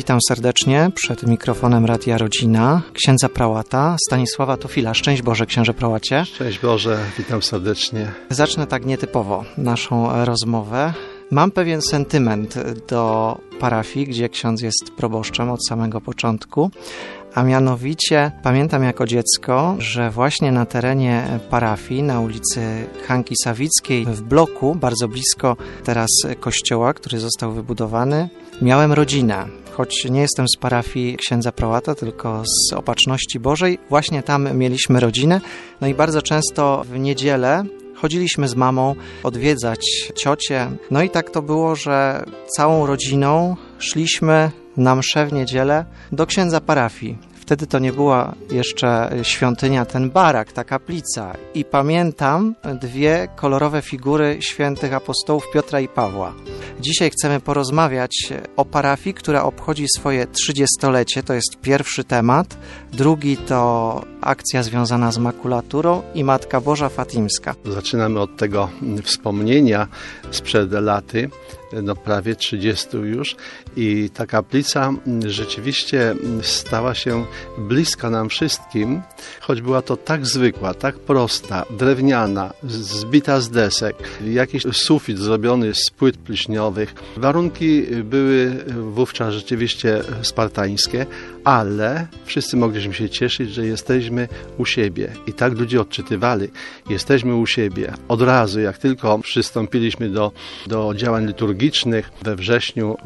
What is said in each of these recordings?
Witam serdecznie przed mikrofonem Radia Rodzina księdza prałata Stanisława Tofila. Szczęść Boże, księże prałacie. Szczęść Boże, witam serdecznie. Zacznę tak nietypowo naszą rozmowę. Mam pewien sentyment do parafii, gdzie ksiądz jest proboszczem od samego początku, a mianowicie pamiętam jako dziecko, że właśnie na terenie parafii, na ulicy Hanki Sawickiej, w bloku, bardzo blisko teraz kościoła, który został wybudowany, miałem rodzinę. Choć nie jestem z parafii księdza prałata, tylko z Opatrzności Bożej, właśnie tam mieliśmy rodzinę. No i bardzo często w niedzielę chodziliśmy z mamą odwiedzać ciocię. No i tak to było, że całą rodziną szliśmy na mszę w niedzielę do księdza parafii. Wtedy to nie była jeszcze świątynia, ten barak, ta kaplica. I pamiętam dwie kolorowe figury świętych apostołów Piotra i Pawła. Dzisiaj chcemy porozmawiać o parafii, która obchodzi swoje 30-lecie. To jest pierwszy temat. Drugi to akcja związana z makulaturą i Matka Boża Fatimska. Zaczynamy od tego wspomnienia sprzed laty, prawie 30 już, i ta kaplica rzeczywiście stała się bliska nam wszystkim, choć była to tak zwykła, tak prosta, drewniana, zbita z desek, jakiś sufit zrobiony z płyt pleśniowych. Warunki były wówczas rzeczywiście spartańskie, ale wszyscy mogliśmy się cieszyć, że jesteśmy u siebie. I tak ludzie odczytywali, jesteśmy u siebie. Od razu, jak tylko przystąpiliśmy do działań liturgicznych we wrześniu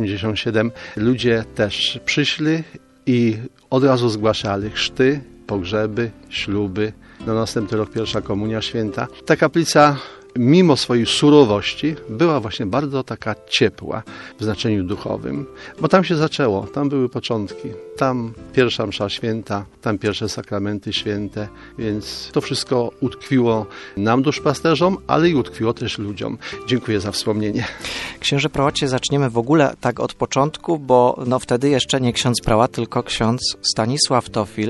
87, ludzie też przyszli i od razu zgłaszali chrzty, pogrzeby, śluby. Na następny rok pierwsza komunia święta. Ta kaplica mimo swojej surowości była właśnie bardzo taka ciepła w znaczeniu duchowym, bo tam się zaczęło, tam były początki, tam pierwsza msza święta, tam pierwsze sakramenty święte, więc to wszystko utkwiło nam duszpasterzom, ale i utkwiło też ludziom. Dziękuję za wspomnienie. Księże prałacie, zaczniemy w ogóle tak od początku, bo wtedy jeszcze nie ksiądz prałat, tylko ksiądz Stanisław Tofil,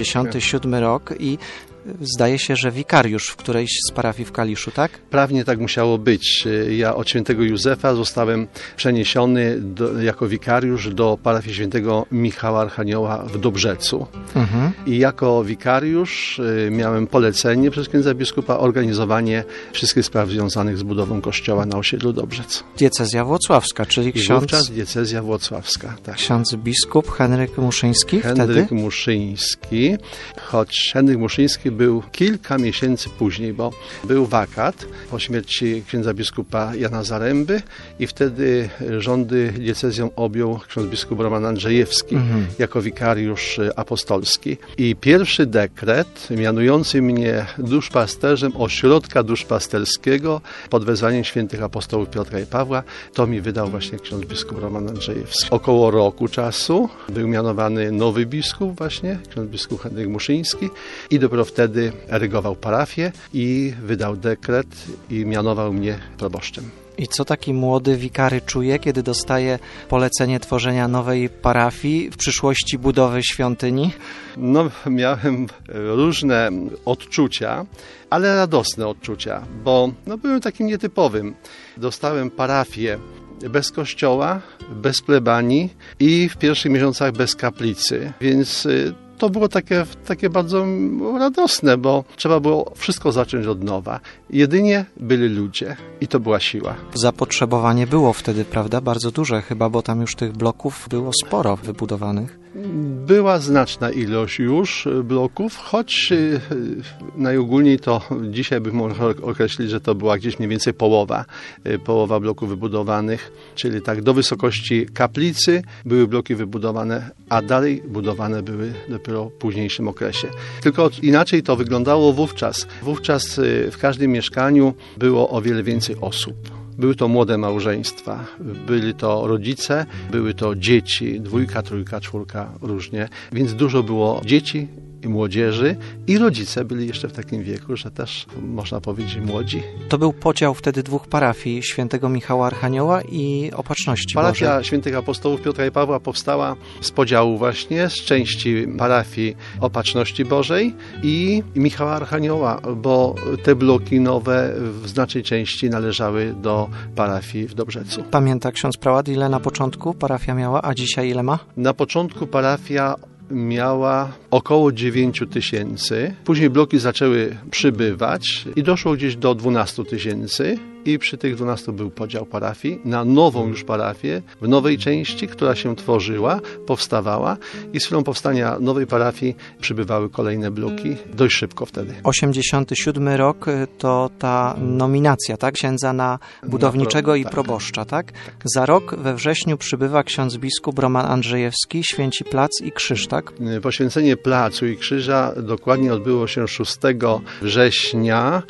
87 rok i zdaje się, że wikariusz w którejś z parafii w Kaliszu, tak? Prawnie tak musiało być. Ja od świętego Józefa zostałem przeniesiony jako wikariusz do parafii świętego Michała Archanioła w Dobrzecu. I jako wikariusz miałem polecenie przez księdza biskupa organizowanie wszystkich spraw związanych z budową kościoła na osiedlu Dobrzec. Diecezja włocławska, czyli ksiądz... Wówczas diecezja włocławska, tak. Ksiądz biskup Henryk Muszyński Henryk Muszyński, choć Henryk Muszyński był kilka miesięcy później, bo był wakat po śmierci księdza biskupa Jana Zaręby i wtedy rządy diecezją objął ksiądz biskup Roman Andrzejewski jako wikariusz apostolski. I pierwszy dekret mianujący mnie duszpasterzem ośrodka duszpasterskiego pod wezwaniem świętych apostołów Piotra i Pawła, to mi wydał właśnie ksiądz biskup Roman Andrzejewski. Około roku czasu był mianowany nowy biskup właśnie, ksiądz biskup Henryk Muszyński, i dopiero wtedy erygował parafię i wydał dekret i mianował mnie proboszczem. I co taki młody wikary czuje, kiedy dostaje polecenie tworzenia nowej parafii, w przyszłości budowy świątyni? Miałem różne odczucia, ale radosne odczucia, bo byłem takim nietypowym. Dostałem parafię bez kościoła, bez plebanii i w pierwszych miesiącach bez kaplicy, więc to było takie bardzo radosne, bo trzeba było wszystko zacząć od nowa. Jedynie byli ludzie i to była siła. Zapotrzebowanie było wtedy, prawda? Bardzo duże chyba, bo tam już tych bloków było sporo wybudowanych. Była znaczna ilość już bloków, choć najogólniej to dzisiaj bym mógł określić, że to była gdzieś mniej więcej połowa bloków wybudowanych, czyli tak do wysokości kaplicy były bloki wybudowane, a dalej budowane były dopiero w późniejszym okresie. Tylko inaczej to wyglądało wówczas. Wówczas w każdym mieszkaniu było o wiele więcej osób. Były to młode małżeństwa, byli to rodzice, były to dzieci, 2, 3, 4, różnie, więc dużo było dzieci i młodzieży i rodzice byli jeszcze w takim wieku, że też można powiedzieć młodzi. To był podział wtedy dwóch parafii, świętego Michała Archanioła i Opatrzności Bożej. Parafia świętych apostołów Piotra i Pawła powstała z podziału właśnie z części parafii Opatrzności Bożej i Michała Archanioła, bo te bloki nowe w znacznej części należały do parafii w Dobrzecu. Pamięta ksiądz prałat, ile na początku parafia miała, a dzisiaj ile ma? Na początku parafia miała około 9 000. Później bloki zaczęły przybywać i doszło gdzieś do 12 000. I przy tych 12 był podział parafii na nową już parafię, w nowej części, która się tworzyła, powstawała i z chwilą powstania nowej parafii przybywały kolejne bloki dość szybko wtedy. 87 rok to ta nominacja, tak? Księdza na budowniczego i proboszcza, tak? Za rok we wrześniu przybywa ksiądz biskup Roman Andrzejewski, święci plac i krzyż, tak? Poświęcenie placu i krzyża dokładnie odbyło się 6 września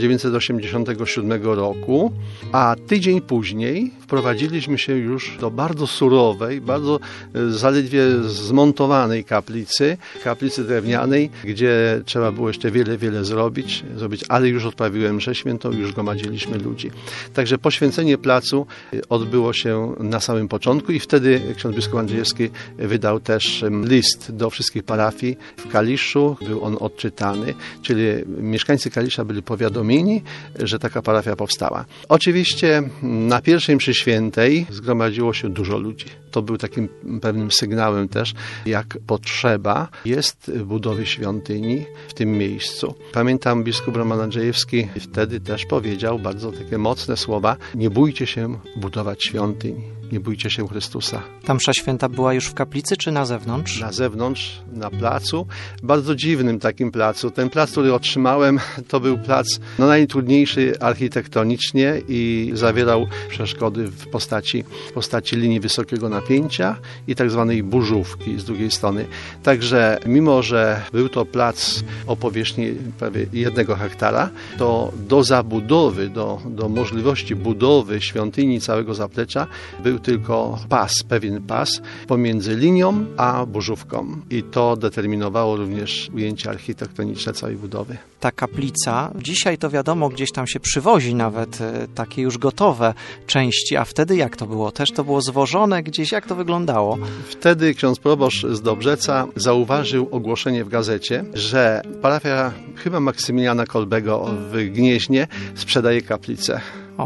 1987 roku. A tydzień później wprowadziliśmy się już do bardzo surowej, bardzo zaledwie zmontowanej kaplicy drewnianej, gdzie trzeba było jeszcze wiele zrobić, ale już odprawiłem mszę świętą, już gromadziliśmy ludzi. Także poświęcenie placu odbyło się na samym początku i wtedy ksiądz biskup Andrzejewski wydał też list do wszystkich parafii w Kaliszu. Był on odczytany, czyli mieszkańcy Kalisza byli powiadomieni, że taka parafia powstała. Oczywiście na pierwszej mszy świętej zgromadziło się dużo ludzi. To był takim pewnym sygnałem też, jak potrzeba jest budowy świątyni w tym miejscu. Pamiętam, biskup Roman Andrzejewski wtedy też powiedział bardzo takie mocne słowa: nie bójcie się budować świątyń, nie bójcie się Chrystusa. Ta msza święta była już w kaplicy czy na zewnątrz? Na zewnątrz, na placu. Bardzo dziwnym takim placu. Ten plac, który otrzymałem, to był plac najtrudniejszy architektonicznie i zawierał przeszkody w postaci linii wysokiego napięcia i tak zwanej burzówki z drugiej strony. Także mimo, że był to plac o powierzchni prawie 1 hektara, to do zabudowy, do możliwości budowy świątyni całego zaplecza był tylko pewien pas pomiędzy linią a burzówką. I to determinowało również ujęcie architektoniczne całej budowy. Ta kaplica, dzisiaj to wiadomo, gdzieś tam się przywozi nawet takie już gotowe części, a wtedy jak to było? Też to było zwożone gdzieś? Jak to wyglądało? Wtedy ksiądz proboszcz z Dobrzeca zauważył ogłoszenie w gazecie, że parafia chyba Maksymiliana Kolbego w Gnieźnie sprzedaje kaplicę.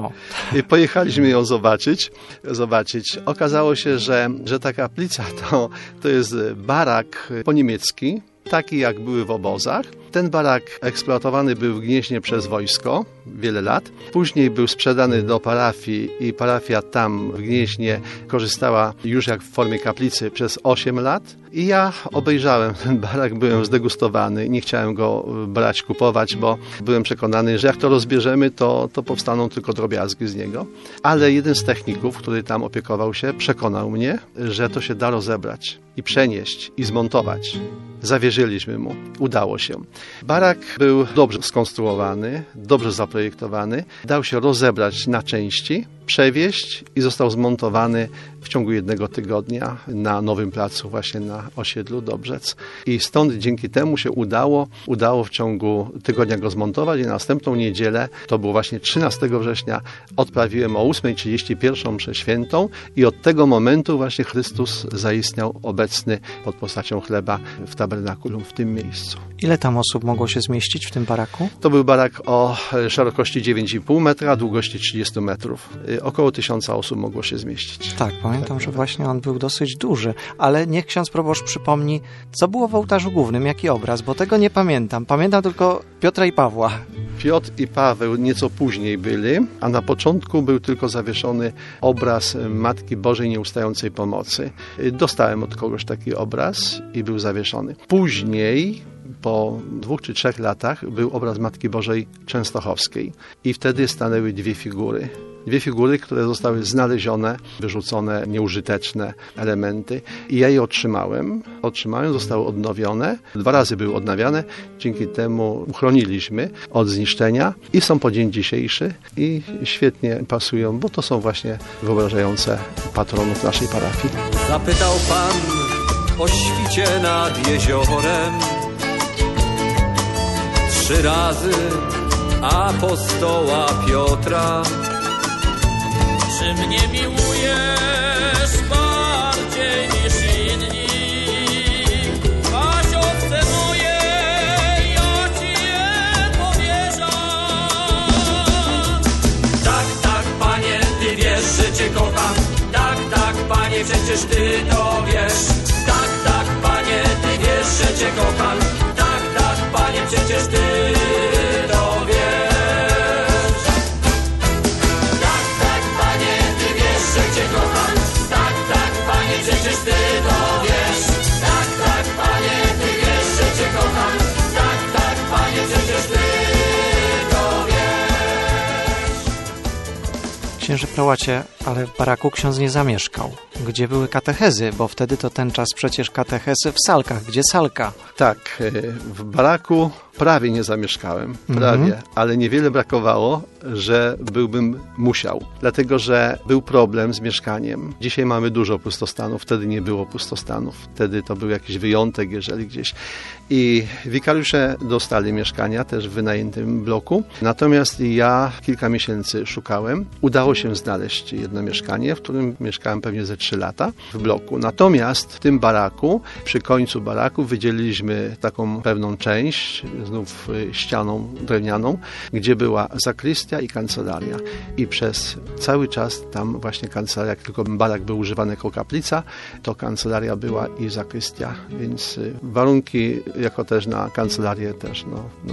I pojechaliśmy ją zobaczyć. Okazało się, że ta kaplica to jest barak po niemiecki, taki jak były w obozach. Ten barak eksploatowany był w Gnieźnie przez wojsko wiele lat. Później był sprzedany do parafii i parafia tam w Gnieźnie korzystała już jak w formie kaplicy przez 8 lat. I ja obejrzałem ten barak, byłem zdegustowany, nie chciałem go kupować, bo byłem przekonany, że jak to rozbierzemy, to powstaną tylko drobiazgi z niego. Ale jeden z techników, który tam opiekował się, przekonał mnie, że to się da rozebrać i przenieść i zmontować. Zawierzyliśmy mu. Udało się. Barak był dobrze skonstruowany, dobrze zaprojektowany. Dał się rozebrać na części, przewieźć i został zmontowany w ciągu 1 tygodnia na nowym placu, właśnie na osiedlu Dobrzec. I stąd dzięki temu się udało w ciągu tygodnia go zmontować i następną niedzielę, to było właśnie 13 września, odprawiłem o 8:31 mszę świętą i od tego momentu właśnie Chrystus zaistniał obecny pod postacią chleba w tabernakulum w tym miejscu. Ile tam osób mogło się zmieścić w tym baraku? To był barak o szerokości 9,5 metra, długości 30 metrów. Około 1000 osób mogło się zmieścić. Tak, pamiętam, że właśnie on był dosyć duży, ale niech ksiądz proboszcz przypomni, co było w ołtarzu głównym, jaki obraz, bo tego nie pamiętam. Pamiętam tylko Piotra i Pawła. Piotr i Paweł nieco później byli, a na początku był tylko zawieszony obraz Matki Bożej Nieustającej Pomocy. Dostałem od kogoś taki obraz i był zawieszony. Później, po 2 czy 3 latach, był obraz Matki Bożej Częstochowskiej i wtedy stanęły 2 figury. 2 figury, które zostały znalezione, wyrzucone, nieużyteczne elementy. I ja je otrzymałem, zostały odnowione. 2 razy były odnawiane, dzięki temu uchroniliśmy od zniszczenia i są po dzień dzisiejszy i świetnie pasują, bo to są właśnie wyobrażające patronów naszej parafii. Zapytał Pan o świcie nad jeziorem, 3 razy apostoła Piotra. Czy mnie miłujesz bardziej niż inni? Weź owce moje, ja ci je powierzam. Tak, tak, Panie, Ty wiesz, że Cię kocham. Tak, tak, Panie, przecież Ty to wiesz. Tak, tak, Panie, Ty wiesz, że Cię kocham. Tak, tak, Panie, przecież Ty to wiesz. Tak, tak, Panie, Ty wiesz, że Cię kocham. Tak, tak, Panie, przecież Ty to wiesz. Tak, tak, Panie, Ty wiesz, że Cię kocham. Tak, tak, Panie, przecież Ty to wiesz. Księże prałacie, ale w baraku ksiądz nie zamieszkał. Gdzie były katechezy? Bo wtedy to ten czas przecież katechezy w salkach. Gdzie salka? Tak, w baraku prawie nie zamieszkałem, prawie, ale niewiele brakowało, że byłbym musiał, dlatego że był problem z mieszkaniem. Dzisiaj mamy dużo pustostanów, wtedy nie było pustostanów, wtedy to był jakiś wyjątek, jeżeli gdzieś. I wikariusze dostali mieszkania też w wynajętym bloku, natomiast ja kilka miesięcy szukałem. Udało się znaleźć jedno mieszkanie, w którym mieszkałem pewnie ze 3 lata w bloku. Natomiast w tym baraku, przy końcu baraku wydzieliliśmy taką pewną część, znów ścianą drewnianą, gdzie była zakrystia i kancelaria. I przez cały czas tam właśnie kancelaria, jak tylko barak był używany jako kaplica, to kancelaria była i zakrystia. Więc warunki jako też na kancelarię też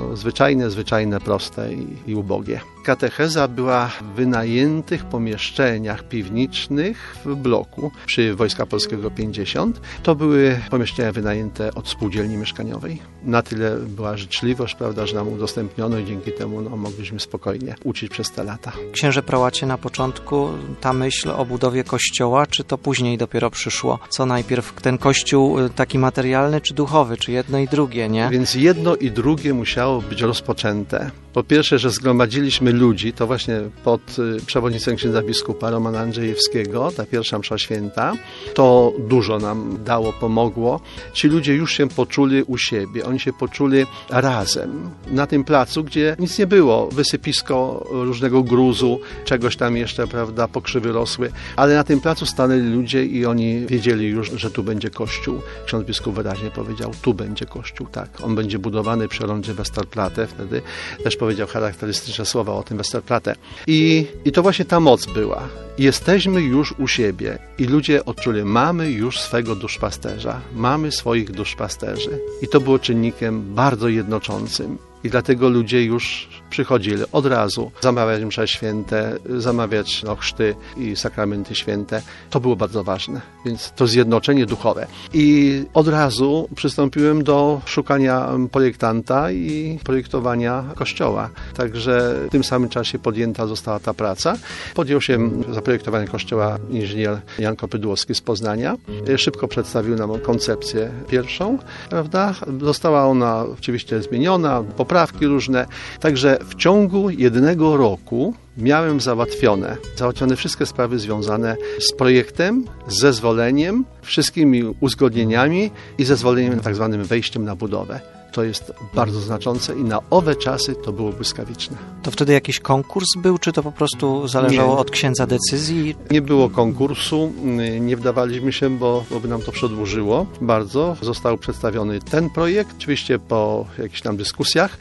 zwyczajne, proste i ubogie. Katecheza była w wynajętych pomieszczeniach piwniczych w bloku przy Wojska Polskiego 50. To były pomieszczenia wynajęte od spółdzielni mieszkaniowej. Na tyle była życzliwość, prawda, że nam udostępniono i dzięki temu mogliśmy spokojnie uczyć przez te lata. Księże prałacie, na początku ta myśl o budowie kościoła, czy to później dopiero przyszło? Co najpierw, ten kościół taki materialny czy duchowy, czy jedno i drugie, nie? Więc jedno i drugie musiało być rozpoczęte. Po pierwsze, że zgromadziliśmy ludzi, to właśnie pod przewodnictwem księdza biskupa Romana Andrzejewskiego, ta pierwsza msza święta, to dużo nam dało, pomogło. Ci ludzie już się poczuli u siebie, oni się poczuli razem. Na tym placu, gdzie nic nie było, wysypisko różnego gruzu, czegoś tam jeszcze, prawda, pokrzywy rosły, ale na tym placu stanęli ludzie i oni wiedzieli już, że tu będzie kościół. Ksiądz biskup wyraźnie powiedział, tu będzie kościół, tak. On będzie budowany przy rondzie Westerplatte, wtedy też powiedział charakterystyczne słowa o tym Westerplatte. I to właśnie ta moc była. Jesteśmy już u siebie i ludzie odczuli, mamy już swego duszpasterza, mamy swoich duszpasterzy. I to było czynnikiem bardzo jednoczącym. I dlatego ludzie już przychodzili od razu zamawiać msze święte, zamawiać chrzty i sakramenty święte. To było bardzo ważne, więc to zjednoczenie duchowe. I od razu przystąpiłem do szukania projektanta i projektowania kościoła. Także w tym samym czasie podjęta została ta praca. Podjął się zaprojektowania kościoła inżynier Jan Kopydłowski z Poznania. Szybko przedstawił nam koncepcję pierwszą, prawda? Została ona oczywiście zmieniona, poprawki różne. Także w ciągu 1 roku miałem załatwione wszystkie sprawy związane z projektem, z zezwoleniem, wszystkimi uzgodnieniami i zezwoleniem tak zwanym wejściem na budowę. To jest bardzo znaczące i na owe czasy to było błyskawiczne. To wtedy jakiś konkurs był, czy to po prostu zależało od księdza decyzji? Nie było konkursu, nie wdawaliśmy się, bo by nam to przedłużyło bardzo. Został przedstawiony ten projekt, oczywiście po jakichś tam dyskusjach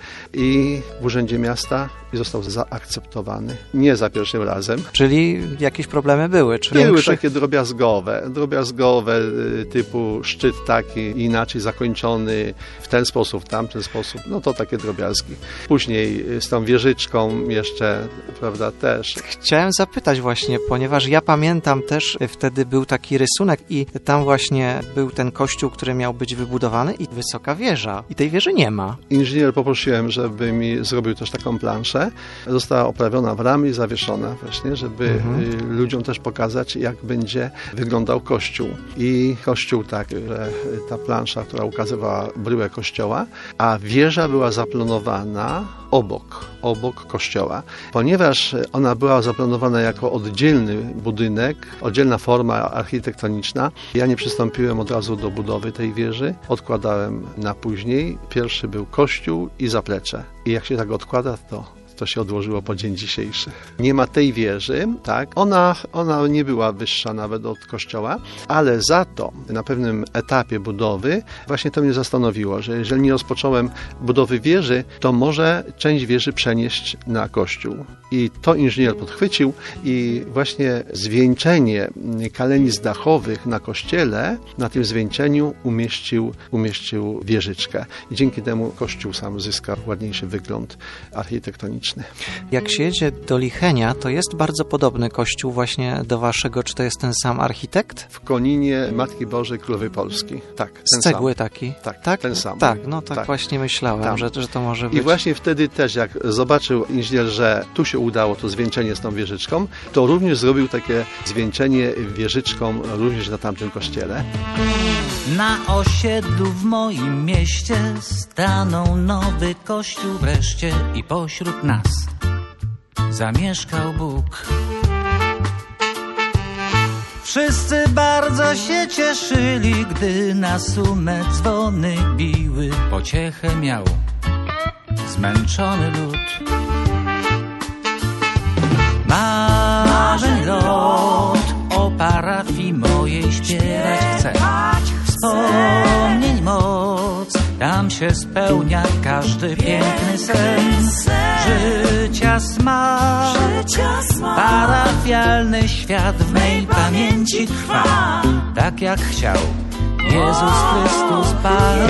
i w Urzędzie Miasta i został zaakceptowany. Nie za pierwszym razem. Czyli jakieś problemy były? Czy były większe? takie drobiazgowe typu szczyt taki inaczej zakończony w ten sposób, w tamten sposób. No to takie drobiazgi. Później z tą wieżyczką jeszcze, prawda, też. Chciałem zapytać właśnie, ponieważ ja pamiętam też, wtedy był taki rysunek i tam właśnie był ten kościół, który miał być wybudowany i wysoka wieża. I tej wieży nie ma. Inżynier poprosiłem, żeby mi zrobił też taką planszę. Została oprawiona w ramy i zawieszona właśnie, żeby ludziom też pokazać, jak będzie wyglądał kościół. I kościół tak, że ta plansza, która ukazywała bryłę kościoła, a wieża była zaplanowana obok kościoła. Ponieważ ona była zaplanowana jako oddzielny budynek, oddzielna forma architektoniczna, ja nie przystąpiłem od razu do budowy tej wieży, odkładałem na później. Pierwszy był kościół i zaplecze. I jak się tak odkłada, to się odłożyło po dzień dzisiejszy. Nie ma tej wieży, tak? Ona nie była wyższa nawet od kościoła, ale za to na pewnym etapie budowy właśnie to mnie zastanowiło, że jeżeli nie rozpocząłem budowy wieży, to może część wieży przenieść na kościół. I to inżynier podchwycił i właśnie zwieńczenie kalenic dachowych na kościele, na tym zwieńczeniu umieścił wieżyczkę. I dzięki temu kościół sam zyskał ładniejszy wygląd architektoniczny. Jak się jedzie do Lichenia, to jest bardzo podobny kościół właśnie do waszego. Czy to jest ten sam architekt? W Koninie Matki Bożej Królowej Polski. Tak, ten z cegły sam. taki? Tak, ten sam. Tak, no tak właśnie myślałem, że to może być. I właśnie wtedy też, jak zobaczył inżynier, że tu się udało to zwieńczenie z tą wieżyczką, to również zrobił takie zwieńczenie wieżyczką również na tamtym kościele. Na osiedlu w moim mieście stanął nowy kościół wreszcie i pośród nas zamieszkał Bóg. Wszyscy bardzo się cieszyli, gdy na sumę dzwony biły. Pociechę miał zmęczony lud. Marzeń lot o parafii mojej śpiewać chcę. Wspomnień moc, tam się spełnia każdy piękny sen. Życia smak, parafialny świat w mej pamięci trwa. Tak jak chciał Jezus Chrystus Pan.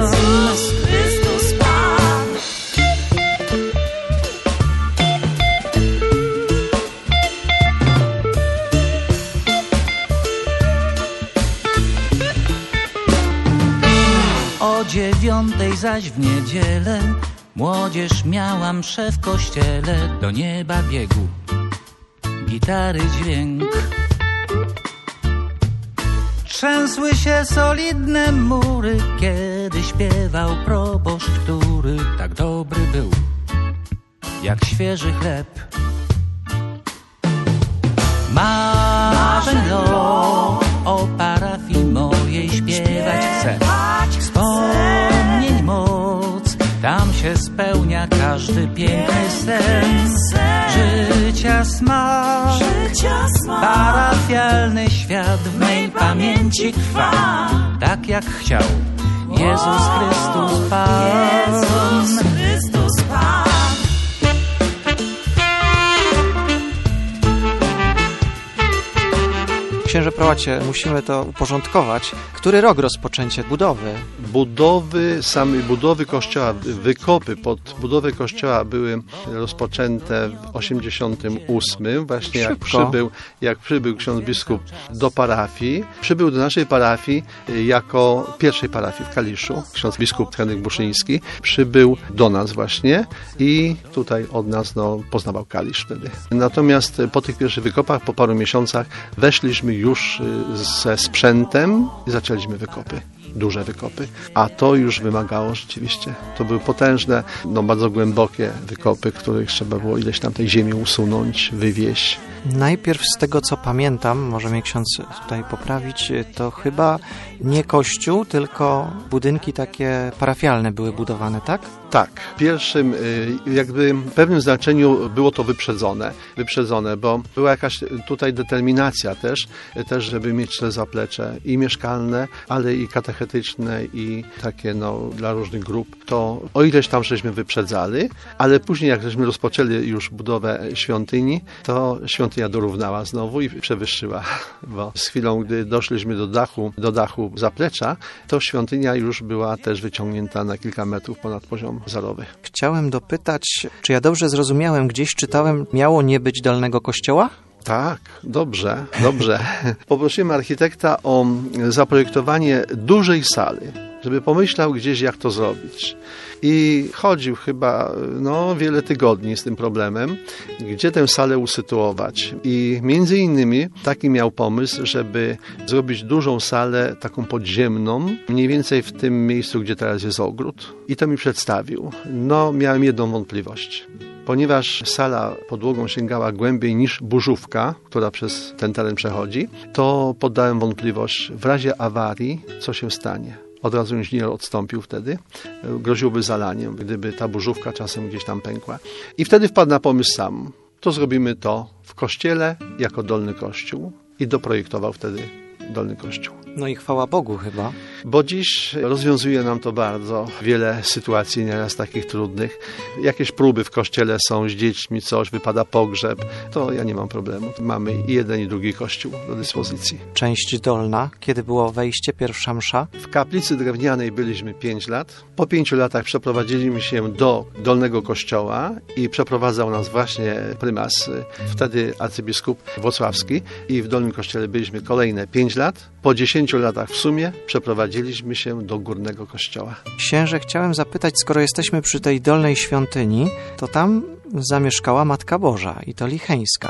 O 9:00 zaś w niedzielę młodzież miała mszę w kościele. Do nieba biegł gitary dźwięk. Trzęsły się solidne mury, kiedy śpiewał proboszcz, który tak dobry był jak świeży chleb. Marzeń lot o parafii mojej śpiewać chcę. Wspomnień moc, tam się spełnia każdy piękny sen. Życia smak, parafialny świat w mej pamięci trwa. Tak jak chciał Jezus Chrystus Pan. Księże Prołacie, musimy to uporządkować. Który rok rozpoczęcie budowy? Samej budowy kościoła, wykopy pod budowę kościoła były rozpoczęte w 88. Właśnie jak przybył ksiądz biskup do parafii. Przybył do naszej parafii jako pierwszej parafii w Kaliszu. Ksiądz biskup Henryk Buszyński przybył do nas właśnie i tutaj od nas poznawał Kalisz wtedy. Natomiast po tych pierwszych wykopach, po paru miesiącach weszliśmy już ze sprzętem i zaczęliśmy wykopy. Duże wykopy, a to już wymagało rzeczywiście. To były potężne, bardzo głębokie wykopy, których trzeba było ileś tam tej ziemi usunąć, wywieźć. Najpierw z tego, co pamiętam, może mnie ksiądz tutaj poprawić, to chyba nie kościół, tylko budynki takie parafialne były budowane, tak? Tak. W pierwszym, jakby w pewnym znaczeniu było to wyprzedzone, bo była jakaś tutaj determinacja też, żeby mieć te zaplecze i mieszkalne, ale i katechetyczne i takie dla różnych grup. To o ileś tam żeśmy wyprzedzali, ale później jak żeśmy rozpoczęli już budowę świątyni, to świątynia dorównała znowu i przewyższyła, bo z chwilą, gdy doszliśmy do dachu zaplecza, to świątynia już była też wyciągnięta na kilka metrów ponad poziom zerowy. Chciałem dopytać, czy ja dobrze zrozumiałem, gdzieś czytałem, miało nie być dolnego kościoła? Tak, dobrze. Poprosiłem architekta o zaprojektowanie dużej sali. żeby pomyślał gdzieś, jak to zrobić. I chodził chyba wiele tygodni z tym problemem, gdzie tę salę usytuować. I między innymi taki miał pomysł, żeby zrobić dużą salę, taką podziemną, mniej więcej w tym miejscu, gdzie teraz jest ogród. I to mi przedstawił. Miałem jedną wątpliwość. Ponieważ sala podłogą sięgała głębiej niż burzówka, która przez ten teren przechodzi, to poddałem wątpliwość, w razie awarii, co się stanie. Od razu inżynier odstąpił wtedy, groziłby zalaniem, gdyby ta burzówka czasem gdzieś tam pękła. I wtedy wpadł na pomysł sam. To zrobimy to w kościele jako dolny kościół i doprojektował wtedy dolny kościół. No i chwała Bogu chyba. Bo dziś rozwiązuje nam to bardzo wiele sytuacji, nieraz takich trudnych. Jakieś próby w kościele są z dziećmi, coś, wypada pogrzeb, to ja nie mam problemu. Mamy i jeden, i drugi kościół do dyspozycji. Część dolna, kiedy było wejście, pierwsza msza? W kaplicy drewnianej byliśmy 5 lat. Po 5 latach przeprowadziliśmy się do dolnego kościoła i przeprowadzał nas właśnie prymas, wtedy arcybiskup włocławski, i w dolnym kościele byliśmy kolejne 5 lat. Po 10 latach w sumie przeprowadziliśmy się do górnego kościoła. Księże, chciałem zapytać, skoro jesteśmy przy tej dolnej świątyni, to tam zamieszkała Matka Boża i to Licheńska.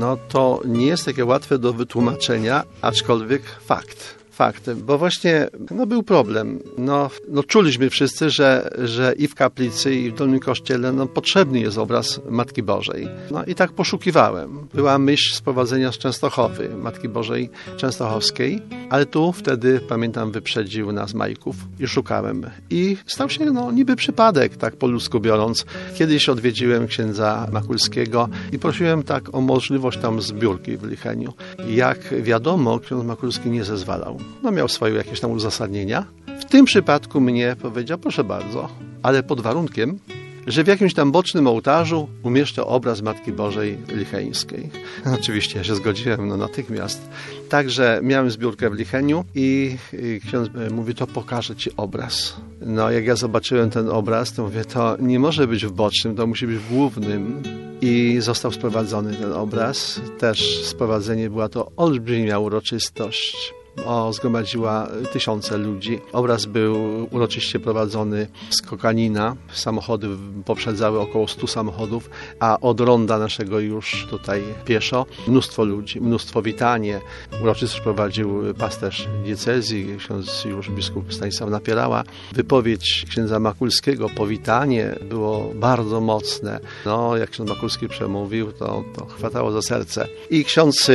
To nie jest takie łatwe do wytłumaczenia, aczkolwiek fakt, bo właśnie był problem. Czuliśmy wszyscy, że i w kaplicy, i w dolnym kościele potrzebny jest obraz Matki Bożej. I tak poszukiwałem. Była myśl sprowadzenia z Częstochowy, Matki Bożej Częstochowskiej, ale tu wtedy, pamiętam, wyprzedził nas Majków i szukałem. I stał się niby przypadek, tak po ludzku biorąc. Kiedyś odwiedziłem księdza Makulskiego i prosiłem tak o możliwość tam zbiórki w Licheniu. Jak wiadomo, ksiądz Makulski nie zezwalał. Miał swoje jakieś tam uzasadnienia. W tym przypadku mnie powiedział, proszę bardzo, ale pod warunkiem, że w jakimś tam bocznym ołtarzu umieszczę obraz Matki Bożej Licheńskiej. Oczywiście ja się zgodziłem natychmiast. Także miałem zbiórkę w Licheniu i ksiądz mówi, to pokażę ci obraz. Jak ja zobaczyłem ten obraz, to mówię, to nie może być w bocznym, to musi być w głównym. I został sprowadzony ten obraz. Też sprowadzenie była to olbrzymia uroczystość. Zgromadziła tysiące ludzi. Obraz był uroczyście prowadzony z Kokanina. Samochody poprzedzały około 100 samochodów, a od ronda naszego już tutaj pieszo mnóstwo ludzi, mnóstwo witanie. Uroczystość prowadził pasterz diecezji, ksiądz już biskup Stanisław Napierała. Wypowiedź księdza Makulskiego, powitanie było bardzo mocne. Jak ksiądz Makulski przemówił, to chwytało za serce. I ksiądz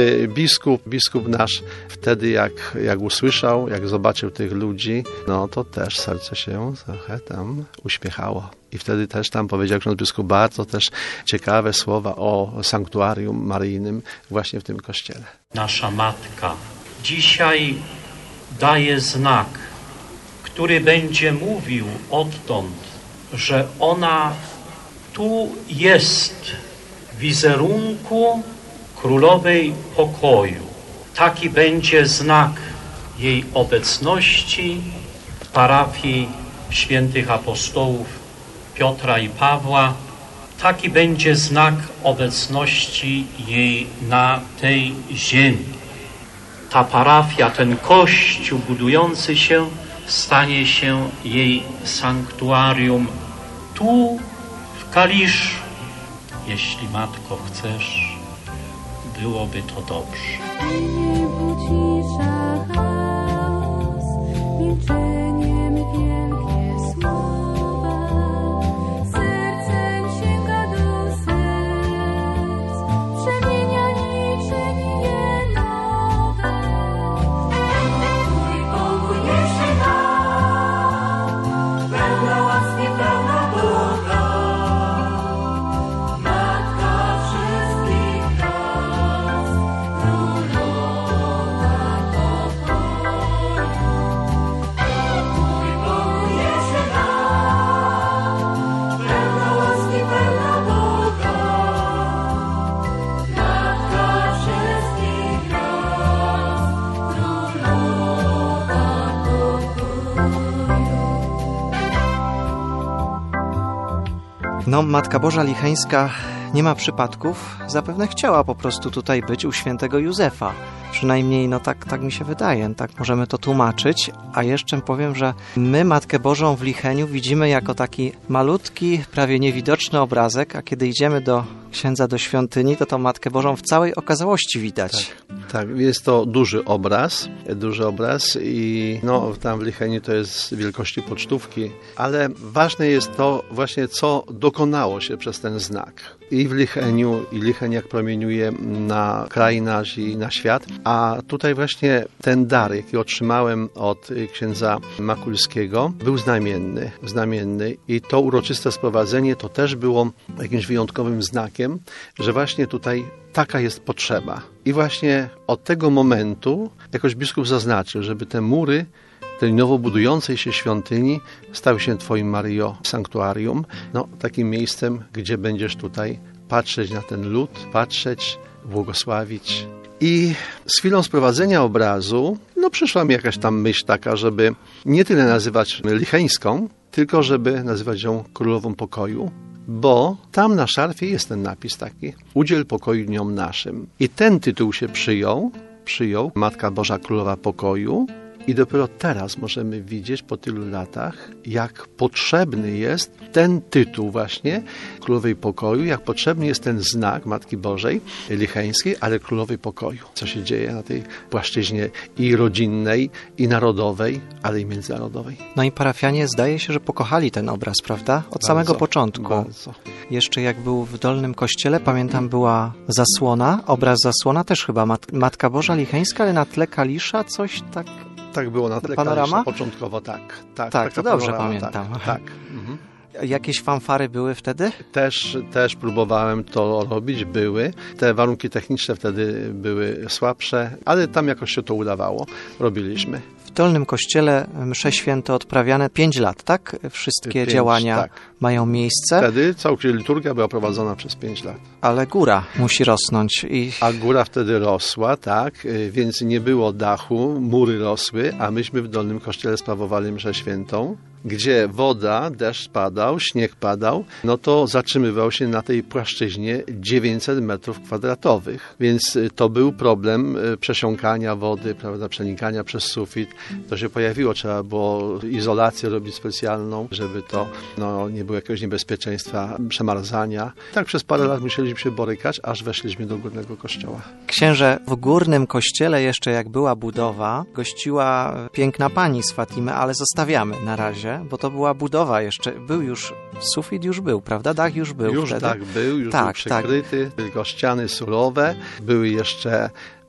biskup nasz wtedy jak usłyszał, jak zobaczył tych ludzi, to też serce się trochę tam uśmiechało. I wtedy też tam powiedział ksiądz biskup bardzo też ciekawe słowa o sanktuarium maryjnym właśnie w tym kościele. Nasza Matka dzisiaj daje znak, który będzie mówił odtąd, że ona tu jest w wizerunku Królowej Pokoju. Taki będzie znak jej obecności w parafii świętych apostołów Piotra i Pawła. Taki będzie znak obecności jej na tej ziemi. Ta parafia, ten kościół budujący się, stanie się jej sanktuarium tu w Kaliszu. Jeśli, Matko, chcesz, byłoby to dobrze. Ucisza chaos, milczeniem wielkie słowa, sercem sięga do serc, przemienia niczym je nowe. Twój pokój niesie nam, pełna łaski, pełna Boga, Matka wszystkich nas, Królowa pokoju. Twój pokój niesie nam, pełna łaski, pełna Boga, Matka wszystkich nas, Królowa pokoju. Matka Boża Licheńska nie ma przypadków, zapewne chciała po prostu tutaj być u świętego Józefa. Przynajmniej tak mi się wydaje, tak możemy to tłumaczyć. A jeszcze powiem, że my Matkę Bożą w Licheniu widzimy jako taki malutki, prawie niewidoczny obrazek, a kiedy idziemy do księdza do świątyni, to Matkę Bożą w całej okazałości widać. Tak, jest to duży obraz i tam w Licheniu to jest wielkości pocztówki, ale ważne jest to właśnie, co dokonało się przez ten znak. I w Licheniu, i Licheń jak promieniuje na kraj nasz i na świat, a tutaj właśnie ten dar, jaki otrzymałem od księdza Makulskiego, był znamienny i to uroczyste sprowadzenie to też było jakimś wyjątkowym znakiem, że właśnie tutaj taka jest potrzeba. I właśnie od tego momentu jakoś biskup zaznaczył, żeby te mury tej nowo budującej się świątyni stały się Twoim, Maryjo, sanktuarium, takim miejscem, gdzie będziesz tutaj patrzeć na ten lud, błogosławić. I z chwilą sprowadzenia obrazu, przyszła mi jakaś tam myśl taka, żeby nie tyle nazywać licheńską, tylko żeby nazywać ją Królową Pokoju, bo tam na szarfie jest ten napis taki: udziel pokoju dniom naszym. I ten tytuł się przyjął Matka Boża Królowa Pokoju. I dopiero teraz możemy widzieć po tylu latach, jak potrzebny jest ten tytuł właśnie Królowej Pokoju, jak potrzebny jest ten znak Matki Bożej Licheńskiej, ale Królowej Pokoju. Co się dzieje na tej płaszczyźnie i rodzinnej, i narodowej, ale i międzynarodowej. I parafianie zdaje się, że pokochali ten obraz, prawda? Od samego początku. Bardzo. Jeszcze jak był w Dolnym Kościele, pamiętam, była zasłona, obraz zasłona, też chyba Matka Boża Licheńska, ale na tle Kalisza coś tak... Tak było na tle Kalisza początkowo, tak. Tak, to dobrze pamiętam. Tak. Jakieś fanfary były wtedy? Też próbowałem to robić, były. Te warunki techniczne wtedy były słabsze, ale tam jakoś się to udawało. Robiliśmy. W Dolnym Kościele msze święte odprawiane 5 lat, tak? Wszystkie działania mają miejsce. Wtedy całkowicie liturgia była prowadzona przez 5 lat. Ale góra musi rosnąć. A góra wtedy rosła, tak, więc nie było dachu, mury rosły, a myśmy w Dolnym Kościele sprawowali mszę świętą, gdzie woda, deszcz padał, śnieg padał, to zatrzymywał się na tej płaszczyźnie 900 metrów kwadratowych. Więc to był problem przesiąkania wody, prawda, przenikania przez sufit. To się pojawiło, trzeba było izolację robić specjalną, żeby to nie było jakiegoś niebezpieczeństwa przemarzania. Tak przez parę lat musieliśmy się borykać, aż weszliśmy do Górnego Kościoła. Księże, w Górnym Kościele jeszcze jak była budowa, gościła piękna pani z Fatimy, ale zostawiamy na razie, bo to była budowa jeszcze. Był już, sufit już był, prawda? Dach już był już wtedy. Był przykryty, tylko ściany surowe, były jeszcze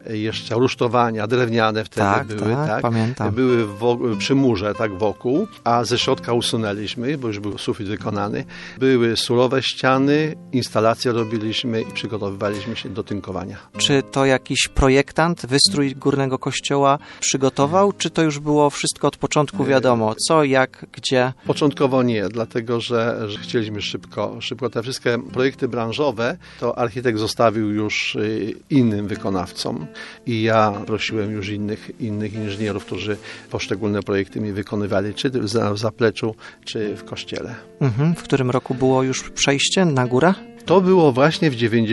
rusztowania drewniane wtedy były, tak? Pamiętam. Były przy murze, wokół, a ze środka usunęliśmy, bo już był sufit wykonany. Były surowe ściany, instalacje robiliśmy i przygotowywaliśmy się do tynkowania. Czy to jakiś projektant wystrój Górnego Kościoła przygotował, czy to już było wszystko od początku wiadomo? Co, jak, gdzie? Początkowo nie, dlatego, że chcieliśmy szybko te wszystkie projekty branżowe, to architekt zostawił już innym wykonawcom. I ja prosiłem już innych inżynierów, którzy poszczególne projekty mi wykonywali, czy w zapleczu, czy w kościele. W którym roku było już przejście na górę? To było właśnie w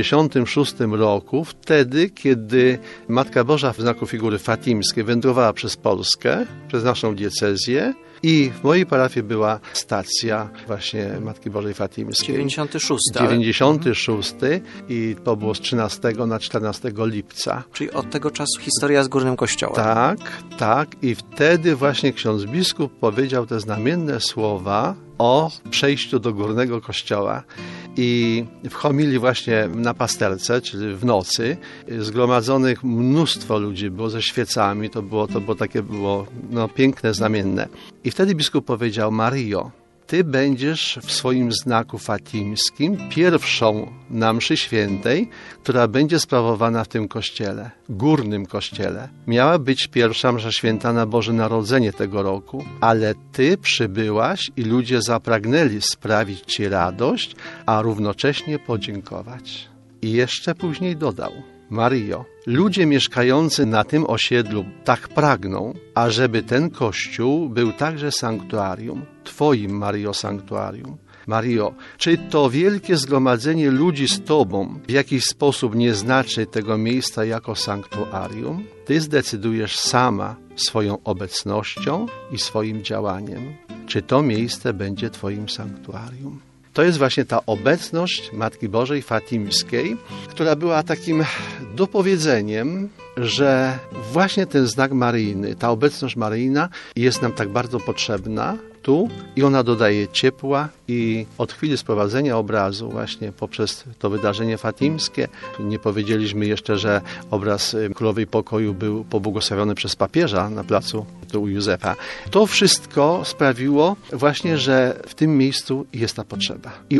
1996 roku, wtedy, kiedy Matka Boża w znaku figury fatimskiej wędrowała przez Polskę, przez naszą diecezję. I w mojej parafii była stacja właśnie Matki Bożej Fatimskiej. 96. I to było z 13 na 14 lipca. Czyli od tego czasu historia z Górnym Kościołem. Tak. I wtedy właśnie ksiądz biskup powiedział te znamienne słowa o przejściu do Górnego Kościoła. I w homilii właśnie na pasterce, czyli w nocy, zgromadzonych mnóstwo ludzi było ze świecami, to było takie piękne, znamienne. I wtedy biskup powiedział: Maryjo, Ty będziesz w swoim znaku fatimskim pierwszą na mszy świętej, która będzie sprawowana w tym kościele, Górnym Kościele. Miała być pierwsza msza święta na Boże Narodzenie tego roku, ale Ty przybyłaś i ludzie zapragnęli sprawić Ci radość, a równocześnie podziękować. I jeszcze później dodał: Maryjo, ludzie mieszkający na tym osiedlu tak pragną, ażeby ten kościół był także sanktuarium, Twoim, Maryjo, sanktuarium. Mario, czy to wielkie zgromadzenie ludzi z Tobą w jakiś sposób nie znaczy tego miejsca jako sanktuarium? Ty zdecydujesz sama swoją obecnością i swoim działaniem, czy to miejsce będzie Twoim sanktuarium. To jest właśnie ta obecność Matki Bożej Fatimskiej, która była takim dopowiedzeniem, że właśnie ten znak maryjny, ta obecność maryjna jest nam tak bardzo potrzebna tu i ona dodaje ciepła i od chwili sprowadzenia obrazu właśnie poprzez to wydarzenie fatimskie, nie powiedzieliśmy jeszcze, że obraz Królowej Pokoju był pobłogosławiony przez papieża na placu u Józefa. To wszystko sprawiło właśnie, że w tym miejscu jest ta potrzeba i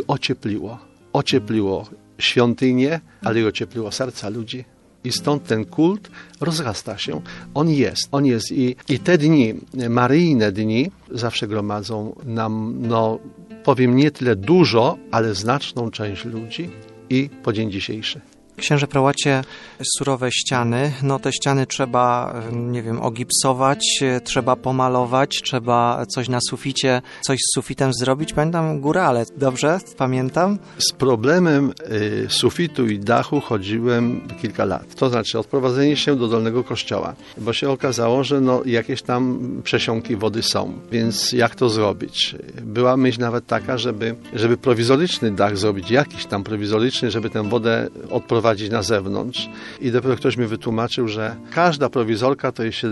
ociepliło świątynię, ale i ociepliło serca ludzi. I stąd ten kult rozrasta się. On jest. I te dni, maryjne dni, zawsze gromadzą nam, powiem nie tyle dużo, ale znaczną część ludzi i po dzień dzisiejszy. Księże prałacie, surowe ściany, te ściany trzeba, ogipsować, trzeba pomalować, trzeba coś na suficie, coś z sufitem zrobić. Pamiętam górale, dobrze? Pamiętam? Z problemem sufitu i dachu chodziłem kilka lat. To znaczy odprowadzenie się do dolnego kościoła, bo się okazało, że jakieś tam przesiąki wody są, więc jak to zrobić? Była myśl nawet taka, żeby prowizoryczny dach zrobić, jakiś tam prowizoryczny, żeby tę wodę odprowadzić na zewnątrz i dopiero ktoś mi wytłumaczył, że każda prowizorka to jest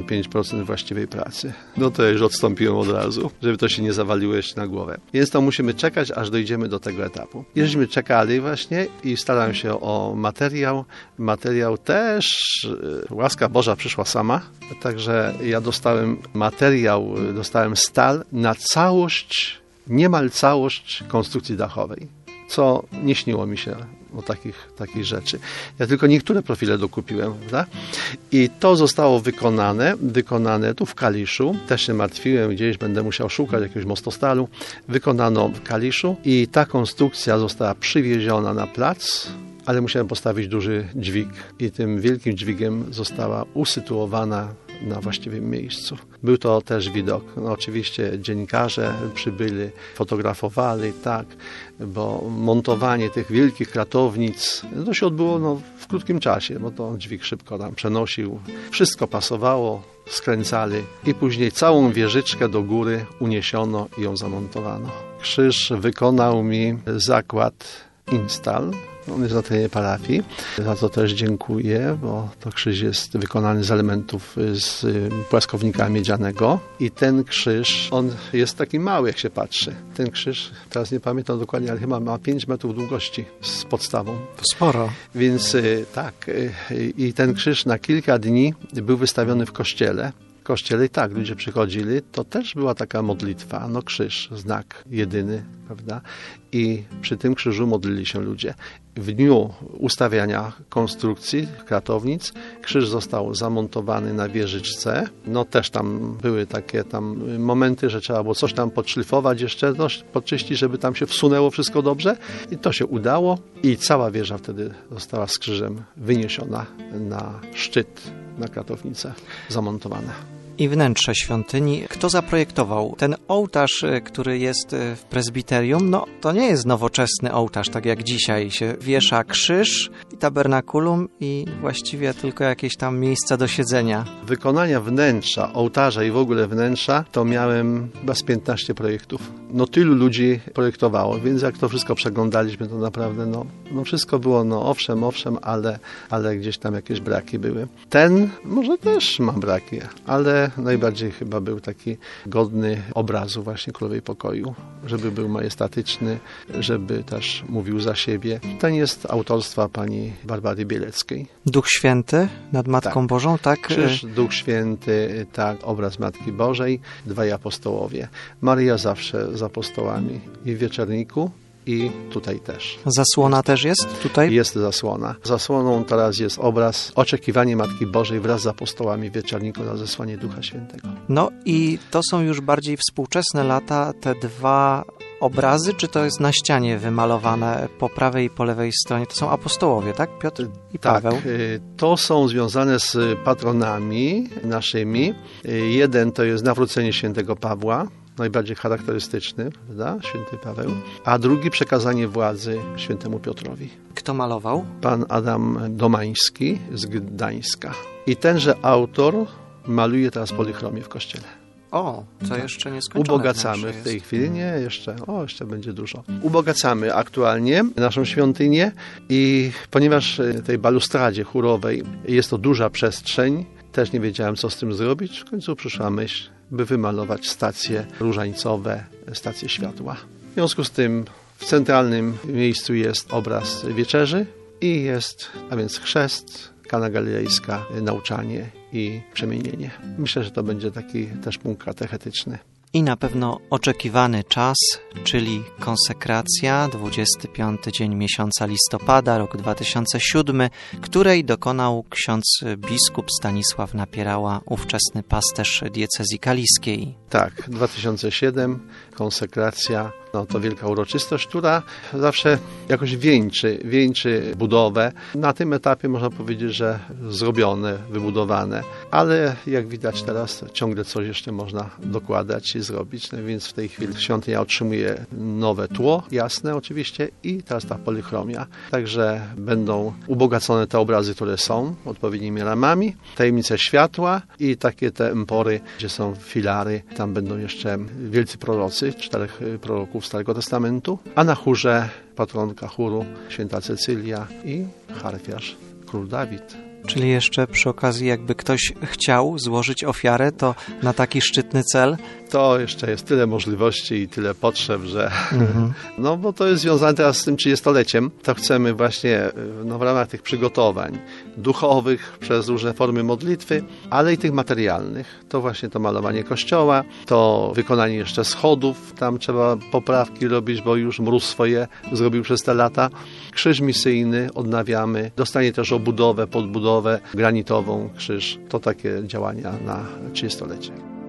75% właściwej pracy. To już odstąpiłem od razu, żeby to się nie zawaliło jeszcze na głowę. Więc to musimy czekać, aż dojdziemy do tego etapu. Żeśmy czekali właśnie i starałem się o materiał. Materiał też, łaska Boża przyszła sama, także ja dostałem materiał, dostałem stal na całość, niemal całość konstrukcji dachowej, co nie śniło mi się o takich rzeczy. Ja tylko niektóre profile dokupiłem, prawda? I to zostało wykonane tu w Kaliszu. Też się martwiłem, gdzieś będę musiał szukać jakiegoś mostostalu. Wykonano w Kaliszu i ta konstrukcja została przywieziona na plac, ale musiałem postawić duży dźwig i tym wielkim dźwigiem została usytuowana na właściwym miejscu. Był to też widok. Oczywiście dziennikarze przybyli, fotografowali, tak, bo montowanie tych wielkich kratownic to się odbyło w krótkim czasie, bo to dźwig szybko tam przenosił. Wszystko pasowało, skręcali i później całą wieżyczkę do góry uniesiono i ją zamontowano. Krzyż wykonał mi zakład Instal. On jest na terenie parafii. Za to też dziękuję, bo to krzyż jest wykonany z elementów z płaskownika miedzianego. I ten krzyż, on jest taki mały, jak się patrzy. Ten krzyż, teraz nie pamiętam dokładnie, ale chyba ma 5 metrów długości z podstawą. To sporo. Więc tak. I ten krzyż na kilka dni był wystawiony w kościele. I tak, ludzie przychodzili, to też była taka modlitwa, krzyż, znak jedyny, prawda? I przy tym krzyżu modlili się ludzie. W dniu ustawiania konstrukcji, kratownic, krzyż został zamontowany na wieżyczce. Też tam były takie momenty, że trzeba było coś tam podszlifować jeszcze, podczyścić, żeby tam się wsunęło wszystko dobrze. I to się udało i cała wieża wtedy została z krzyżem wyniesiona na szczyt, na kratownicę zamontowana. I wnętrze świątyni. Kto zaprojektował? Ten ołtarz, który jest w prezbiterium, to nie jest nowoczesny ołtarz, tak jak dzisiaj się wiesza krzyż i tabernakulum i właściwie tylko jakieś tam miejsca do siedzenia. Wykonania wnętrza, ołtarza i w ogóle wnętrza to miałem chyba z 15 projektów. Tylu ludzi projektowało, więc jak to wszystko przeglądaliśmy, to naprawdę wszystko było, owszem, ale gdzieś tam jakieś braki były. Ten może też ma braki, ale najbardziej chyba był taki godny obrazu właśnie Królowej Pokoju, żeby był majestatyczny, żeby też mówił za siebie. Ten jest autorstwa pani Barbary Bieleckiej. Duch Święty nad Matką Bożą, tak? Krzyż, Duch Święty, tak, obraz Matki Bożej, 2 apostołowie. Maryja zawsze z apostołami i w Wieczerniku, i tutaj też. Zasłona też jest tutaj? Jest zasłona. Zasłoną teraz jest obraz Oczekiwanie Matki Bożej wraz z apostołami w Wieczerniku na zesłanie Ducha Świętego. I to są już bardziej współczesne lata, te 2 obrazy, czy to jest na ścianie wymalowane po prawej i po lewej stronie? To są apostołowie, tak? Piotr i Paweł? Tak, to są związane z patronami naszymi. Jeden to jest nawrócenie świętego Pawła, najbardziej charakterystyczny, prawda? Święty Paweł, a drugi przekazanie władzy świętemu Piotrowi. Kto malował? Pan Adam Domański z Gdańska. I tenże autor maluje teraz polychromię w kościele. O, to jeszcze nie skończone. Ubogacamy w tej chwili, nie, jeszcze będzie dużo. Ubogacamy aktualnie naszą świątynię i ponieważ w tej balustradzie chórowej jest to duża przestrzeń, też nie wiedziałem, co z tym zrobić. W końcu przyszła myśl, by wymalować stacje różańcowe, stacje światła. W związku z tym w centralnym miejscu jest obraz wieczerzy i jest, a więc chrzest, kana galilejska, nauczanie i przemienienie. Myślę, że to będzie taki też punkt katechetyczny. I na pewno oczekiwany czas, czyli konsekracja, 25 dzień miesiąca listopada, rok 2007, której dokonał ksiądz biskup Stanisław Napierała, ówczesny pasterz diecezji kaliskiej. Tak, 2007, konsekracja, to wielka uroczystość, która zawsze jakoś wieńczy budowę. Na tym etapie można powiedzieć, że zrobione, wybudowane, ale jak widać teraz ciągle coś jeszcze można dokładać i zrobić, no więc w tej chwili świątynia otrzymuje nowe tło, jasne oczywiście, i teraz ta polychromia. Także będą ubogacone te obrazy, które są odpowiednimi ramami, tajemnice światła i takie te empory, gdzie są filary, tam będą jeszcze wielcy prorocy, 4 proroków Starego Testamentu, a na chórze patronka chóru święta Cecylia i harfiarz król Dawid. Czyli jeszcze przy okazji, jakby ktoś chciał złożyć ofiarę, to na taki szczytny cel? To jeszcze jest tyle możliwości i tyle potrzeb, że no bo to jest związane teraz z tym 30-leciem. To chcemy właśnie w ramach tych przygotowań duchowych przez różne formy modlitwy, ale i tych materialnych. To właśnie to malowanie kościoła, to wykonanie jeszcze schodów, tam trzeba poprawki robić, bo już mróz swoje zrobił przez te lata. Krzyż misyjny odnawiamy, dostanie też obudowę, podbudowę granitową krzyż. To takie działania na 30-lecie.